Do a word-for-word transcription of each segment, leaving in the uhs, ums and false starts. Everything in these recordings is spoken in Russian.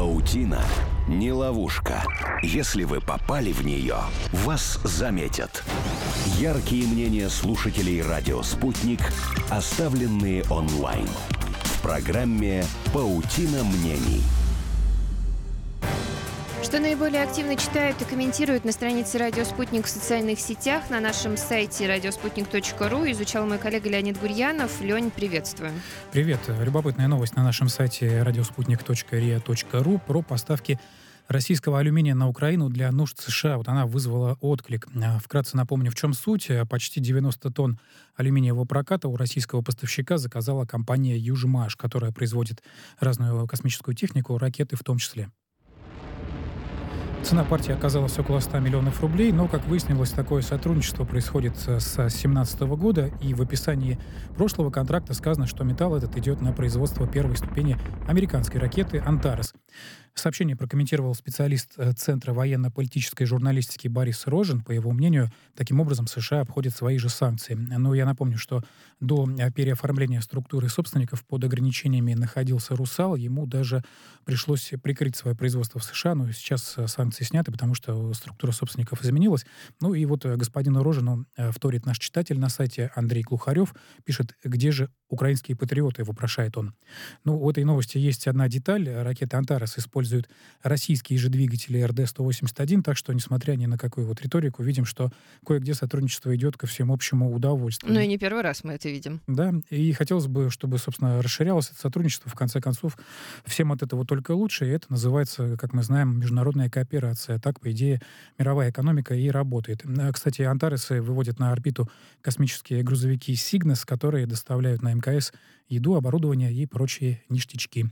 Паутина не ловушка. Если вы попали в нее, вас заметят. Яркие мнения слушателей «Радио Спутник», оставленные онлайн. В программе «Паутина мнений». Что наиболее активно читают и комментируют на странице «Радио Спутник» в социальных сетях, на нашем сайте радиоспутник точка ру, изучал мой коллега Леонид Гурьянов. Лень, приветствую. Привет. Любопытная новость на нашем сайте радиоспутник точка ри а точка ру про поставки российского алюминия на Украину для нужд США. Вот она вызвала отклик. Вкратце напомню, в чем суть. Почти девяносто тонн алюминиевого проката у российского поставщика заказала компания «Южмаш», которая производит разную космическую технику, ракеты в том числе. Цена партии оказалась около ста миллионов рублей, но, как выяснилось, такое сотрудничество происходит с две тысячи семнадцатого года, и в описании прошлого контракта сказано, что металл этот идет на производство первой ступени американской ракеты «Антарес». Сообщение прокомментировал специалист Центра военно-политической журналистики Борис Рожин. По его мнению, таким образом США обходят свои же санкции. Но я напомню, что до переоформления структуры собственников под ограничениями находился «Русал». Ему даже пришлось прикрыть свое производство в США, но сейчас санкции сняты, потому что структура собственников изменилась. Ну и вот господину Рожину вторит наш читатель на сайте Андрей Клухарев. Пишет, где же украинские патриоты, вопрошает он. Ну, у этой новости есть одна деталь. Ракета «Антарес» использует российские же двигатели эр дэ сто восемьдесят один, так что, несмотря ни на какую вот риторику, видим, что кое-где сотрудничество идет ко всеобщему удовольствию. Ну и не первый раз мы это видим. Да, и хотелось бы, чтобы, собственно, расширялось это сотрудничество. В конце концов, всем от этого только лучше, и это называется, как мы знаем, международная кооперация. Так, по идее, мировая экономика и работает. Кстати, «Антаресы» выводят на орбиту космические грузовики «Сигнес», которые доставляют на эм ка эс еду, оборудование и прочие ништячки.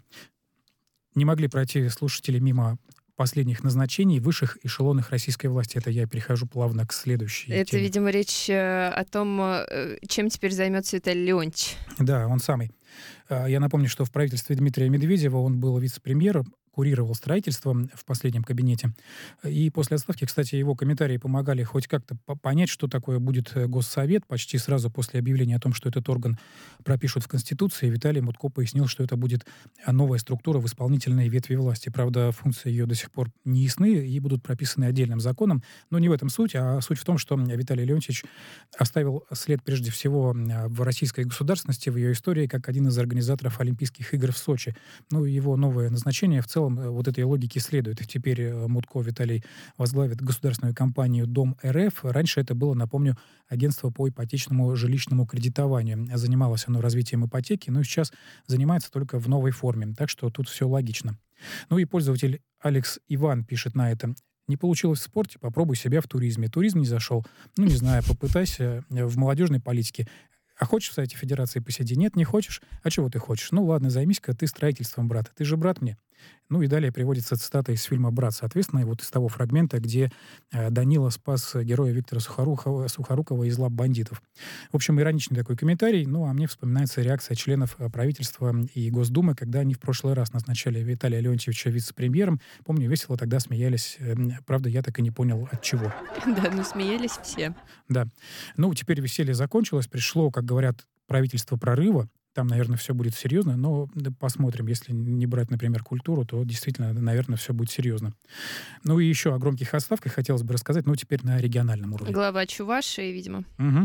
Не могли пройти слушатели мимо последних назначений в высших эшелонах российской власти. Это я перехожу плавно к следующей Это, теме. видимо, речь о том, чем теперь займется Виталий Леонтьевич. Да, он самый. Я напомню, что в правительстве Дмитрия Медведева он был вице-премьером, курировал строительство в последнем кабинете. И после отставки, кстати, его комментарии помогали хоть как-то понять, что такое будет Госсовет. Почти сразу после объявления о том, что этот орган пропишут в Конституции, Виталий Мутко пояснил, что это будет новая структура в исполнительной ветви власти. Правда, функции ее до сих пор не ясны и будут прописаны отдельным законом. Но не в этом суть, а суть в том, что Виталий Леонтьевич оставил след прежде всего в российской государственности, в ее истории, как один из организаторов Олимпийских игр в Сочи. Ну, его новое назначение в целом вот этой логике следует. Теперь Мутко Виталий возглавит государственную компанию «Дом эр эф». Раньше это было, напомню, агентство по ипотечному жилищному кредитованию. Занималось оно развитием ипотеки, но сейчас занимается только в новой форме. Так что тут все логично. Ну и пользователь Алекс Иван пишет на это. Не получилось в спорте, попробуй себя в туризме. Туризм не зашел. Ну, не знаю, попытайся в молодежной политике. А хочешь в сайте Федерации посиди? Нет, не хочешь? А чего ты хочешь? Ну ладно, займись-ка ты строительством, брат. Ты же брат мне. Ну и далее приводится цитата из фильма «Брат». Соответственно, вот из того фрагмента, где э, Данила спас героя Виктора Сухорукова, Сухорукова из лап бандитов. В общем, ироничный такой комментарий. Ну, а мне вспоминается реакция членов правительства и Госдумы, когда они в прошлый раз назначали Виталия Леонтьевича вице-премьером. Помню, весело тогда смеялись. Правда, я так и не понял, от чего. Да, ну смеялись все. Да. Ну, теперь веселье закончилось. Пришло, как говорят, правительство прорыва. Там, наверное, все будет серьезно, но посмотрим. Если не брать, например, культуру, то действительно, наверное, все будет серьезно. Ну и еще о громких отставках хотелось бы рассказать, но теперь на региональном уровне. Глава Чувашии, видимо. Угу.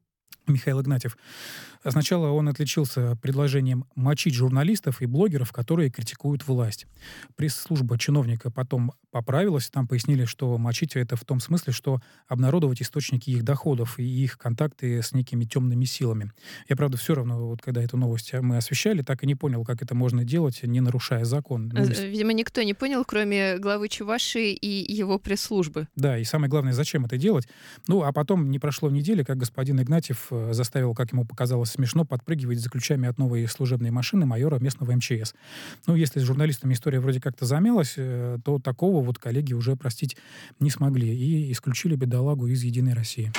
Михаил Игнатьев. Сначала он отличился предложением мочить журналистов и блогеров, которые критикуют власть. Пресс-служба чиновника потом поправилась. Там пояснили, что мочить это в том смысле, что обнародовать источники их доходов и их контакты с некими темными силами. Я, правда, все равно, вот когда эту новость мы освещали, так и не понял, как это можно делать, не нарушая закон. Ну, видимо, никто не понял, кроме главы Чувашии и его пресс-службы. Да, и самое главное, зачем это делать. Ну, а потом не прошло недели, как господин Игнатьев заставил, как ему показалось смешно, подпрыгивать за ключами от новой служебной машины майора местного эм че эс. Ну, если с журналистами история вроде как-то замялась, то такого вот коллеги уже простить не смогли и исключили бедолагу из «Единой России».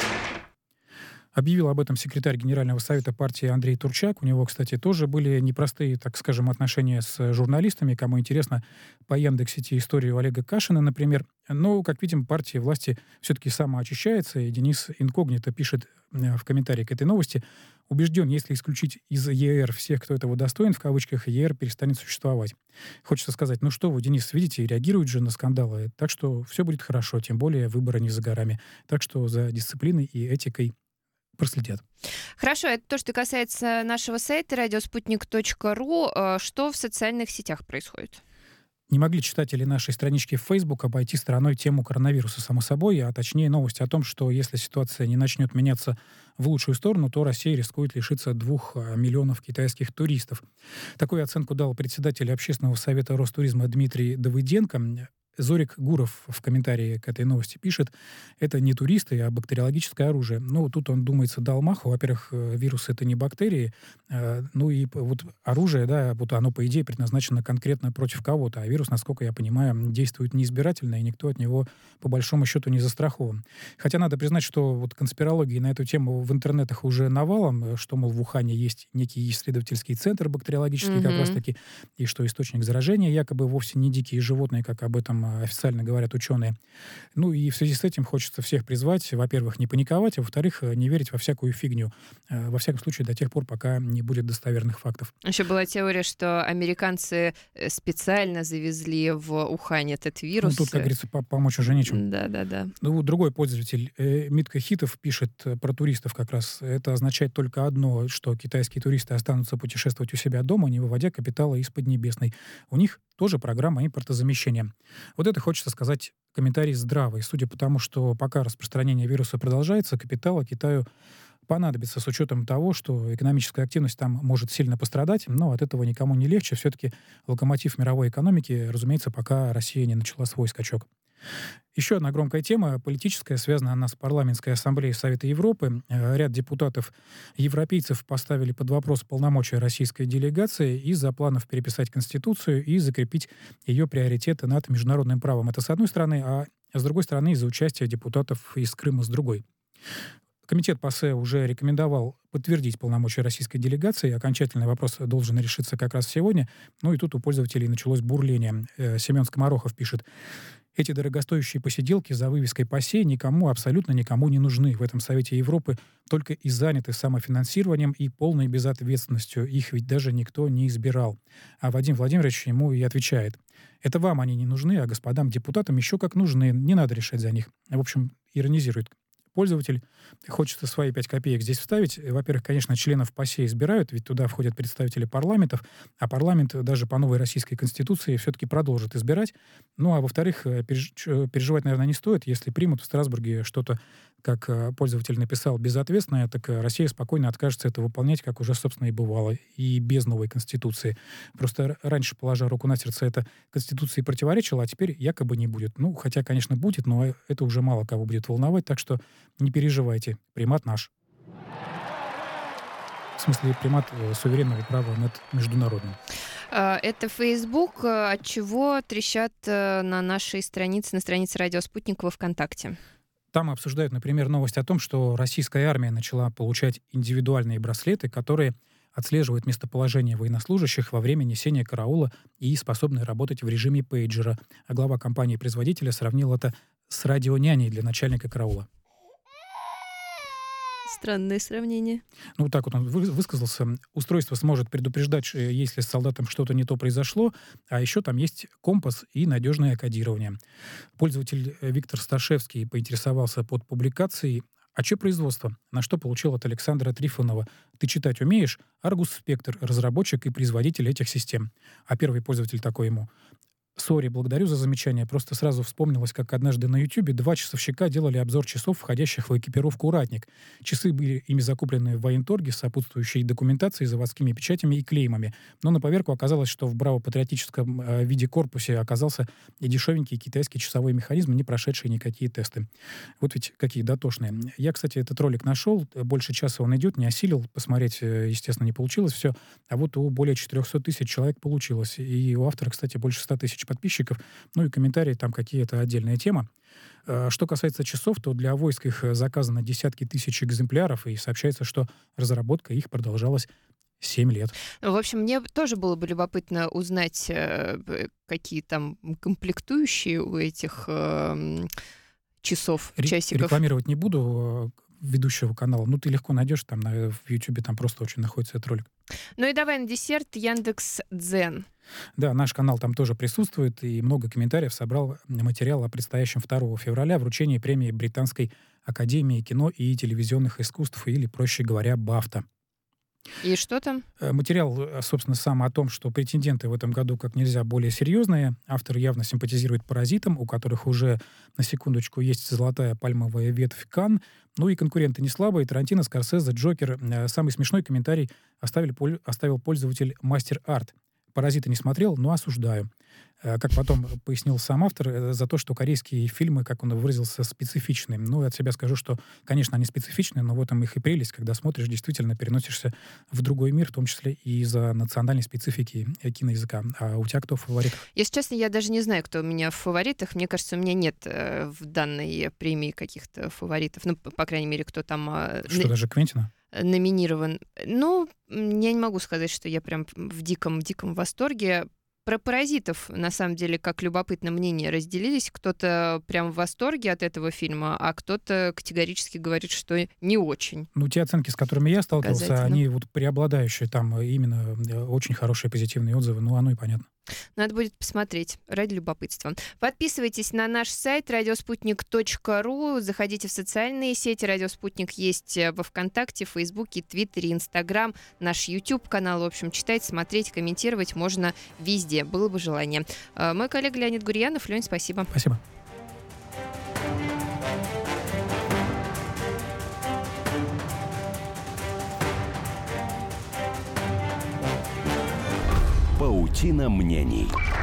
Объявил об этом секретарь Генерального совета партии Андрей Турчак. У него, кстати, тоже были непростые, так скажем, отношения с журналистами. Кому интересно, по Яндекс.Сети историю Олега Кашина, например. Но, как видим, партия власти все-таки самоочищается. И Денис Инкогнито пишет в комментарии к этой новости: Убежден, если исключить из ЕР всех, кто этого достоин, в кавычках, ЕР перестанет существовать. Хочется сказать, ну что вы, Денис, видите, реагируют же на скандалы, так что все будет хорошо, тем более выборы не за горами. Так что за дисциплиной и этикой проследят. Хорошо, это то, что касается нашего сайта радиоспутник точка ру. Что в социальных сетях происходит? Не могли читатели нашей странички в Facebook обойти стороной тему коронавируса, само собой, а точнее новость о том, что если ситуация не начнет меняться в лучшую сторону, то Россия рискует лишиться двух миллионов китайских туристов. Такую оценку дал председатель Общественного совета Ростуризма Дмитрий Давыденко. Зорик Гуров в комментарии к этой новости пишет, это не туристы, а бактериологическое оружие. Ну, тут он, думается, дал маху. Во-первых, вирус — это не бактерии. Ну и вот оружие, да, вот оно, по идее, предназначено конкретно против кого-то. А вирус, насколько я понимаю, действует неизбирательно, и никто от него, по большому счету, не застрахован. Хотя надо признать, что вот конспирологии на эту тему в интернетах уже навалом, что, мол, в Ухане есть некий исследовательский центр бактериологический, mm-hmm. как раз-таки, и что источник заражения якобы вовсе не дикие животные, как об этом официально говорят ученые. Ну и в связи с этим хочется всех призвать, во-первых, не паниковать, а во-вторых, не верить во всякую фигню. Во всяком случае, до тех пор, пока не будет достоверных фактов. Еще была теория, что американцы специально завезли в Ухань этот вирус. Ну, тут, как говорится, помочь уже нечем. Да-да-да. Ну, другой пользователь, э, Митка Хитов, пишет про туристов как раз. Это означает только одно, что китайские туристы останутся путешествовать у себя дома, не выводя капитала из Поднебесной. У них тоже программа импортозамещения. Вот это, хочется сказать, комментарий здравый. Судя по тому, что пока распространение вируса продолжается, капитала Китаю понадобится с учетом того, что экономическая активность там может сильно пострадать, но от этого никому не легче. Все-таки локомотив мировой экономики, разумеется, пока Россия не начала свой скачок. Еще одна громкая тема, политическая, связана она с парламентской ассамблеей Совета Европы. Ряд депутатов-европейцев поставили под вопрос полномочия российской делегации из-за планов переписать Конституцию и закрепить ее приоритеты над международным правом. Это с одной стороны, а с другой стороны из-за участия депутатов из Крыма с другой. Комитет ПАСЕ уже рекомендовал подтвердить полномочия российской делегации. Окончательный вопрос должен решиться как раз сегодня. Ну и тут у пользователей началось бурление. Семен Скоморохов пишет, эти дорогостоящие посиделки за вывеской ПАСЕ никому, абсолютно никому не нужны. В этом Совете Европы только и заняты самофинансированием и полной безответственностью. Их ведь даже никто не избирал. А Вадим Владимирович ему и отвечает. Это вам они не нужны, а господам депутатам еще как нужны. Не надо решать за них. В общем, иронизирует пользователь. Хочется свои пять копеек здесь вставить. Во-первых, конечно, членов ПАСЕ избирают, ведь туда входят представители парламентов, а парламент даже по новой российской конституции все-таки продолжит избирать. Ну, а во-вторых, переживать, наверное, не стоит. Если примут в Страсбурге что-то, как пользователь написал, безответственное, так Россия спокойно откажется это выполнять, как уже, собственно, и бывало, и без новой конституции. Просто раньше, положа руку на сердце, это конституции противоречило, а теперь якобы не будет. Ну, хотя, конечно, будет, но это уже мало кого будет волновать, так что не переживайте, примат наш. В смысле, примат суверенного права над международным. Это Facebook. От чего трещат на нашей странице, на странице «Радио Спутник» во ВКонтакте? Там обсуждают, например, новость о том, что российская армия начала получать индивидуальные браслеты, которые отслеживают местоположение военнослужащих во время несения караула и способны работать в режиме пейджера. А глава компании-производителя сравнил это с радионяней для начальника караула. Странное сравнение. Ну, вот так вот он высказался. Устройство сможет предупреждать, если с солдатом что-то не то произошло, а еще там есть компас и надежное кодирование. Пользователь Виктор Сташевский поинтересовался под публикацией, а что производство? На что получил от Александра Трифонова. Ты читать умеешь? Аргус Спектр, разработчик и производитель этих систем. А первый пользователь такой ему. Сори, благодарю за замечание. Просто сразу вспомнилось, как однажды на Ютьюбе два часовщика делали обзор часов, входящих в экипировку «Ратник». Часы были ими закуплены в военторге с сопутствующей документацией, заводскими печатями и клеймами. Но на поверку оказалось, что в браво-патриотическом э, виде корпусе оказался и дешевенький китайский часовой механизм, не прошедший никакие тесты. Вот ведь какие дотошные. Я, кстати, этот ролик нашел. Больше часа он идет, не осилил. Посмотреть, естественно, не получилось все. А вот у более четырехсот тысяч человек получилось. И у автора, кстати, больше ста тысяч подписчиков, ну и комментарии там какие-то отдельная тема. Что касается часов, то для войск их заказано десятки тысяч экземпляров, и сообщается, что разработка их продолжалась семь лет. В общем, мне тоже было бы любопытно узнать, какие там комплектующие у этих э, часов, часиков. Рекламировать не буду. ведущего канала. Ну, ты легко найдешь там на, в Ютубе, там просто очень находится этот ролик. Ну и давай на десерт Яндекс.Дзен. Да, наш канал там тоже присутствует, и много комментариев собрал материал о предстоящем второго февраля вручении премии Британской академии кино и телевизионных искусств, или, проще говоря, БАФТА. И что там? Материал, собственно, сам о том, что претенденты в этом году как нельзя более серьезные. Автор явно симпатизирует «Паразитам», у которых уже, на секундочку, есть золотая пальмовая ветвь Канн. Ну и конкуренты не слабые. Тарантино, Скорсезе, Джокер. Самый смешной комментарий оставили, оставил пользователь Мастер Арт. «Паразиты» не смотрел, но осуждаю. Как потом пояснил сам автор, за то, что корейские фильмы, как он выразился, специфичны. Ну, от себя скажу, что, конечно, они специфичны, но в этом их и прелесть, когда смотришь, действительно переносишься в другой мир, в том числе и из-за национальной специфики киноязыка. А у тебя кто в фаворитах? Если честно, я даже не знаю, кто у меня в фаворитах. Мне кажется, у меня нет э, в данной премии каких-то фаворитов. Ну, по крайней мере, кто там... Э, что, на... даже Квентина? Номинирован. Ну, я не могу сказать, что я прям в диком-диком восторге. Про «Паразитов», на самом деле, как любопытно мнение разделились. Кто-то прям в восторге от этого фильма, а кто-то категорически говорит, что не очень. Ну, те оценки, с которыми я сталкивался, они вот преобладающие. Там именно очень хорошие позитивные отзывы. Ну, оно и понятно. Надо будет посмотреть ради любопытства. Подписывайтесь на наш сайт радиоспутник точка ру, заходите в социальные сети. Радио Спутник есть во ВКонтакте, Фейсбуке, Твиттере, Инстаграм, наш YouTube-канал. В общем, читать, смотреть, комментировать можно везде. Было бы желание. Мой коллега Леонид Гурьянов. Лень, спасибо. Спасибо. Паутина мнений.